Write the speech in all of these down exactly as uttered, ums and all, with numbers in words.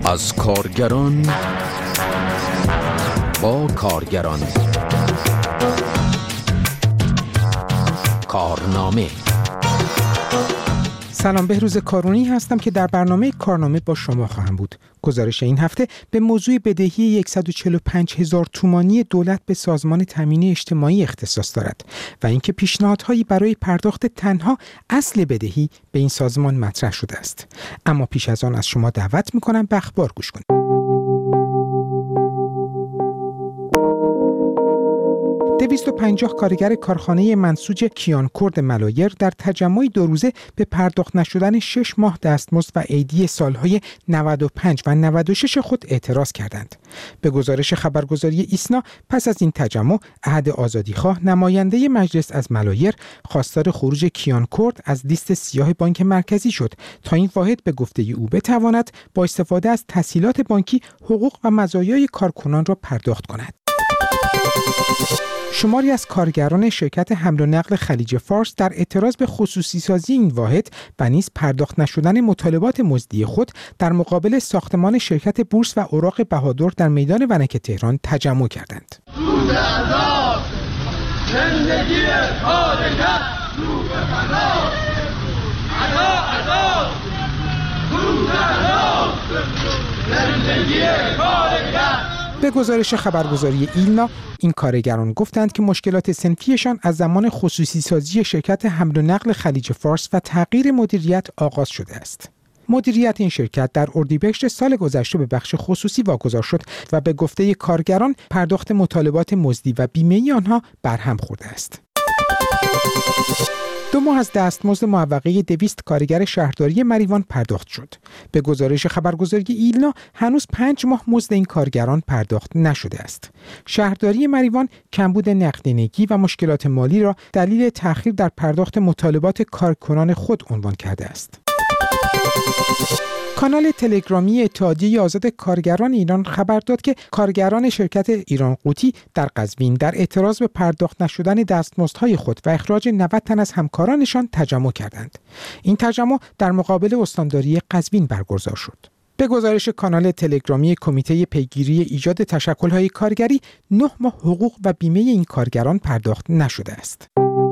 از کارگران با کارگران کارنامه. سلام، بهروز کارونی هستم که در برنامه کارنامه با شما خواهم بود. گزارش این هفته به موضوع بدهی صد و چهل و پنج هزار تومانی دولت به سازمان تامین اجتماعی اختصاص دارد و اینکه پیشنهادهایی برای پرداخت تنها اصل بدهی به این سازمان مطرح شده است. اما پیش از آن از شما دعوت می‌کنم به اخبار گوش کنید. دویست و پنجاه کارگر کارخانه منسوج کیانکورد ملایر در تجمع دو روزه به پرداخت نشدن شش ماه دستمزد و عیدی سالهای نود و پنج و نود و شش خود اعتراض کردند. به گزارش خبرگزاری ایسنا، پس از این تجمع، احد آزادیخواه نماینده مجلس از ملایر خواستار خروج کیانکورد از لیست سیاه بانک مرکزی شد تا این واحد به گفته او بتواند با استفاده از تسهیلات بانکی حقوق و مزایای کارکنان را پرداخت کند. شماری از کارگران شرکت حمل و نقل خلیج فارس در اعتراض به خصوصی سازی این واحد و نیز پرداخت نشدن مطالبات مزدی خود در مقابل ساختمان شرکت بورس و اوراق بهادر در میدان ونک تهران تجمع کردند. روز آزاد، زندگی کارگر، روز آزاد، آزاد، روز آزاد، زندگی کارگر. به گزارش خبرگزاری ایلنا، این کارگران گفتند که مشکلات صنفیشان از زمان خصوصی سازی شرکت حمل و نقل خلیج فارس و تغییر مدیریت آغاز شده است. مدیریت این شرکت در اردیبهشت سال گذشته به بخش خصوصی واگذار شد و به گفته کارگران پرداخت مطالبات مزدی و بیمه‌ای آنها برهم خورده است. دو ماه از دستمزد معوقه دویست کارگر شهرداری مریوان پرداخت شد. به گزارش خبرگزاری ایلنا، هنوز پنج ماه مزد این کارگران پرداخت نشده است. شهرداری مریوان کمبود نقدینگی و مشکلات مالی را دلیل تأخیر در پرداخت مطالبات کارکنان خود عنوان کرده است. کانال تلگرامی اتحادیه آزاد کارگران ایران خبر داد که کارگران شرکت ایران قوطی در قزوین در اعتراض به پرداخت نشدن دستمزدهای خود و اخراج نود تن از همکارانشان تجمع کردند. این تجمع در مقابل استانداری قزوین برگزار شد. به گزارش کانال تلگرامی کمیته پیگیری ایجاد تشکل‌های کارگری، نه ماه حقوق و بیمه این کارگران پرداخت نشده است.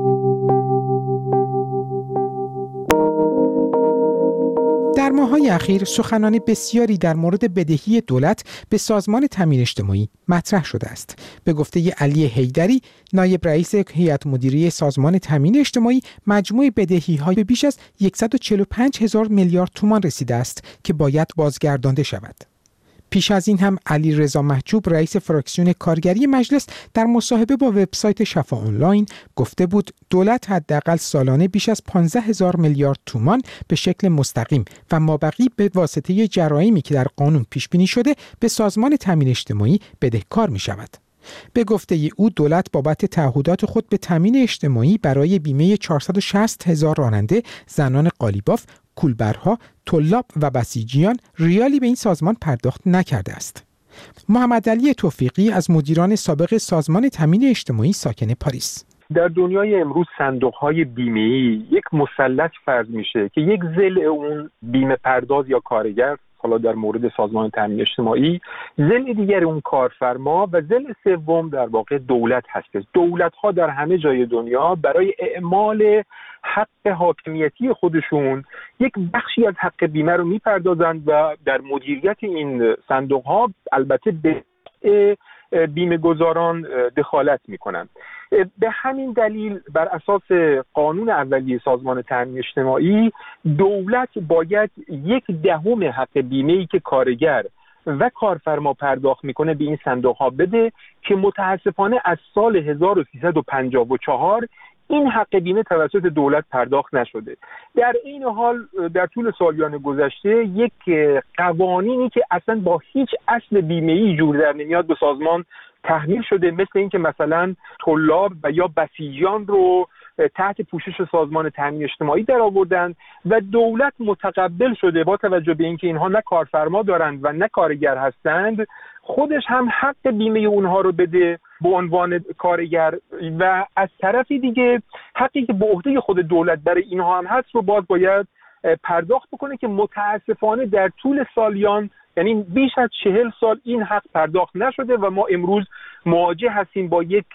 در ماه‌های اخیر سخنان بسیاری در مورد بدهی دولت به سازمان تامین اجتماعی مطرح شده است. به گفته علی حیدری، نایب رئیس هیئت مدیره سازمان تامین اجتماعی، مجموع بدهی‌های به بیش از صد و چهل و پنج هزار میلیارد تومان رسیده است که باید بازگردانده شود. پیش از این هم علی رضا محجوب، رئیس فراکسیون کارگری مجلس، در مصاحبه با وبسایت شفا آنلاین گفته بود دولت حداقل سالانه بیش از پانزده هزار میلیارد تومان به شکل مستقیم و مابقی به واسطه جرایمی که در قانون پیش بینی شده به سازمان تامین اجتماعی بدهکار می شود. به گفته او، دولت بابت تعهدات خود به تامین اجتماعی برای بیمه چهارصد و شصت هزار راننده، زنان قالیباف، کولبرها، طلاب و بسیجیان ریالی به این سازمان پرداخت نکرده است. محمد علی توفیقی از مدیران سابق سازمان تامین اجتماعی ساکن پاریس: در دنیای امروز صندوق‌های بیمه‌ای یک مثلث فرض میشه که یک ضلع اون بیمه پرداز یا کارگر، حالا در مورد سازمان تامین اجتماعی، ضلع دیگر اون کارفرما و ضلع سوم در واقع دولت هست. دولت‌ها در همه جای دنیا برای اعمال حق حاکمیتی خودشون یک بخشی از حق بیمه رو میپردازند و در مدیریت این صندوق‌ها البته به بیمه گذاران دخالت میکنند. به همین دلیل بر اساس قانون اولیه سازمان تامین اجتماعی، دولت باید یک دهم حق بیمه‌ای که کارگر و کارفرما پرداخت میکنه به این صندوق‌ها بده که متاسفانه از سال هزار و سیصد و پنجاه و چهار این حق بیمه توسط دولت پرداخت نشده. در این حال در طول سالیان گذشته یک قوانینی که اصلا با هیچ اصل بیمه‌ای جور در نمیاد به سازمان تحمیل شده، مثل اینکه مثلا طلاب و یا بسیجیان رو تحت پوشش سازمان تامین اجتماعی در آوردند و دولت متقبل شده با توجه به اینکه اینها نه کارفرما دارند و نه کارگر هستند، خودش هم حق بیمه اونها رو بده به عنوان کارگر و از طرفی دیگه حقی که به عهده خود دولت برای اینها هم هست رو باز باید پرداخت بکنه که متاسفانه در طول سالیان یعنی بیش از چهل سال این حق پرداخت نشده و ما امروز مواجه هستیم با یک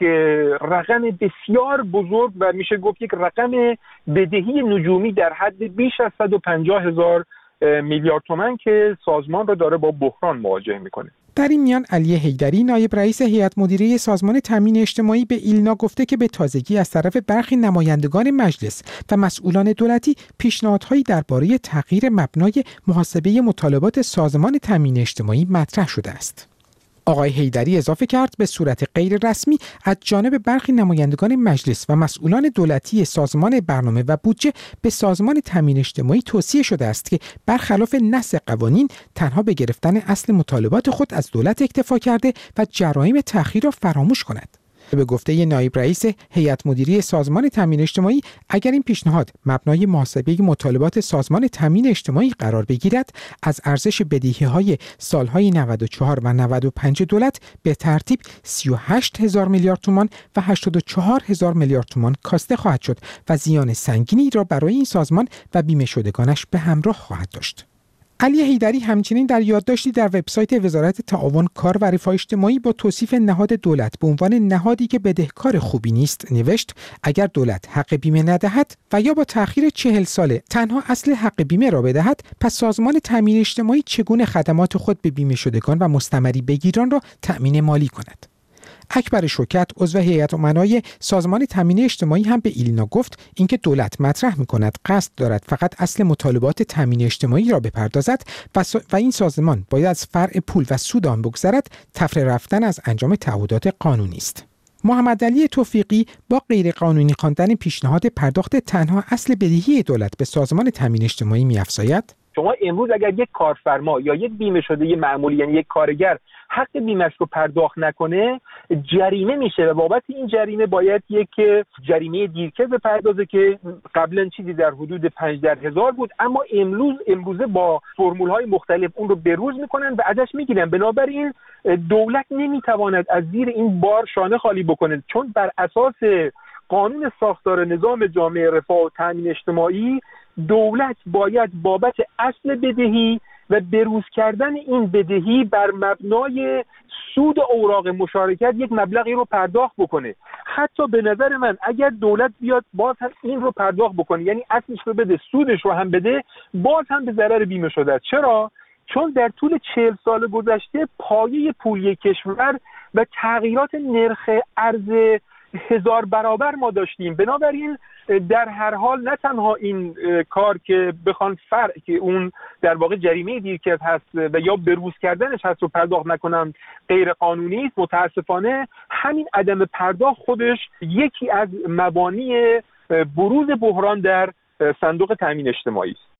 رقم بسیار بزرگ و میشه گفت یک رقم بدهی نجومی در حد بیش از صد و پنجاه هزار میلیارد تومان که سازمان را داره با بحران مواجه میکنه. در این میان علی حیدری نایب رئیس هیئت مدیره سازمان تامین اجتماعی به ایلنا گفته که به تازگی از طرف برخی نمایندگان مجلس و مسئولان دولتی پیشنهادهایی درباره تغییر مبنای محاسبه مطالبات سازمان تامین اجتماعی مطرح شده است. آقای حیدری اضافه کرد به صورت غیر رسمی از جانب برخی نمایندگان مجلس و مسئولان دولتی سازمان برنامه و بودجه به سازمان تامین اجتماعی توصیه شده است که برخلاف نص قوانین تنها به گرفتن اصل مطالبات خود از دولت اکتفا کرده و جرایم تأخیر را فراموش کند. به گفته نایب رئیس هیئت مدیره سازمان تامین اجتماعی، اگر این پیشنهاد مبنای محاسبه مطالبات سازمان تامین اجتماعی قرار بگیرد، از ارزش بدهی‌های سالهای نود و چهار و نود و پنج دولت به ترتیب سی و هشت هزار میلیارد تومان و هشتاد و چهار هزار میلیارد تومان کاسته خواهد شد و زیان سنگینی را برای این سازمان و بیمه شدگانش به همراه خواهد داشت. علی حیدری همچنین در یادداشتی در وبسایت وزارت تعاون کار و رفاه اجتماعی با توصیف نهاد دولت به عنوان نهادی که بدهکار خوبی نیست نوشت اگر دولت حق بیمه ندهد و یا با تأخیر چهل ساله تنها اصل حق بیمه را بدهد، پس سازمان تامین اجتماعی چگونه خدمات خود به بیمه شدگان و مستمری بگیران را تأمین مالی کند؟ اکبر شوکت عضو هیئت امنای سازمان تامین اجتماعی هم به ایلنا گفت اینکه دولت مطرح می‌کند قصد دارد فقط اصل مطالبات تامین اجتماعی را بپردازد و, و این سازمان باید از فرع پول و سود آن بگذرد، تفره رفتن از انجام تعهدات قانونی است. محمد علی توفیقی با غیرقانونی خواندن پیشنهاد پرداخت تنها اصل بدهی دولت به سازمان تامین اجتماعی می‌افزاید: شما امروز اگر یک کارفرما یا یک بیمه شده معمولی، یعنی یک کارگر، حق بیمه‌اش رو پرداخت نکنه، جریمه میشه و بابت این جریمه باید یک جریمه دیرکه بپردازه که قبلا چیزی در حدود پنج در هزار بود، اما امروز امروزه با فرمول‌های مختلف اون رو بروز میکنن و ازش میگیرن. بنابراین دولت نمیتواند از زیر این بار شانه خالی بکنه، چون بر اساس قانون ساختار نظام جامعه رفاه و تامین اجتماعی دولت باید بابت اصل بدهی و بروز کردن این بدهی بر مبنای سود اوراق مشارکت یک مبلغی رو پرداخت بکنه. حتی به نظر من اگر دولت بیاد باز هم این رو پرداخت بکنه، یعنی اصلش رو بده سودش رو هم بده، باز هم به ضرر بیمه شده است. چرا؟ چون در طول چهل سال گذشته پایه پولی کشور و تغییرات نرخ ارز هزار برابر ما داشتیم. بنابراین در هر حال نه تنها این کار که بخوان فرع که اون در واقع جریمه دیرکرد هست و یا بروز کردنش هست رو پرداخت نکنم غیر قانونی است، متاسفانه همین عدم پرداخت خودش یکی از مبانی بروز بحران در صندوق تامین اجتماعی است.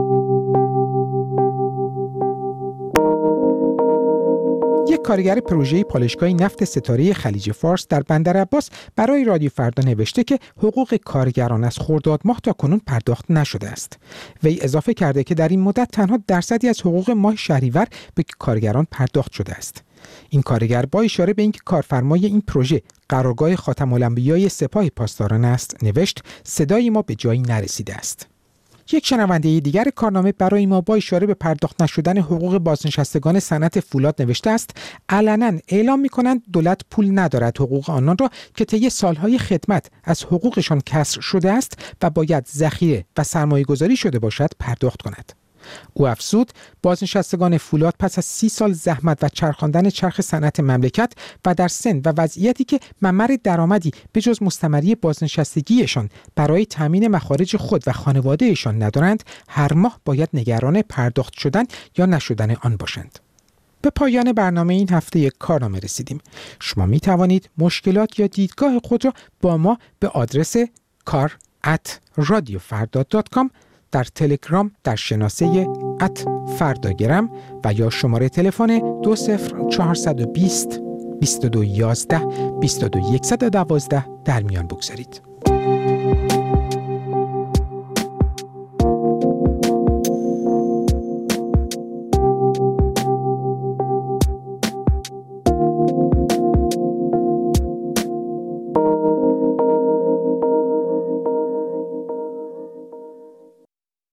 یک کارگر پروژه پالایشگاه نفت ستاره خلیج فارس در بندر عباس برای رادیو فردا نوشته که حقوق کارگران از خرداد ماه تا کنون پرداخت نشده است. وی اضافه کرده که در این مدت تنها درصدی از حقوق ماه شهریور به کارگران پرداخت شده است. این کارگر با اشاره به اینکه کارفرمای این پروژه قرارگاه خاتم الانبیای سپاه پاسداران است نوشت صدای ما به جایی نرسیده است. یک شنونده دیگر کارنامه برای ما با اشاره به پرداخت نشدن حقوق بازنشستگان صنعت فولاد نوشته است علنا اعلام می‌کنند دولت پول ندارد حقوق آنان را که طی سالهای خدمت از حقوقشان کسر شده است و باید ذخیره و سرمایه‌گذاری شده باشد پرداخت کند. او افزود بازنشستگان فولاد پس از سی سال زحمت و چرخاندن چرخ صنعت مملکت و در سن و وضعیتی که ممر درآمدی به جز مستمری بازنشستگیشان برای تامین مخارج خود و خانوادهشان ندارند، هر ماه باید نگران پرداخت شدن یا نشدن آن باشند. به پایان برنامه این هفته یک کارنامه رسیدیم. شما می توانید مشکلات یا دیدگاه خود را با ما به آدرس کار ات رادیو فردا دات کام در تلگرام در شناسه ات فرداگرم و یا شماره تلفن دو صفر چهار دو صفر بیست بیست و دو یازده بیست و دو صد و دوازده در میان بگذارید.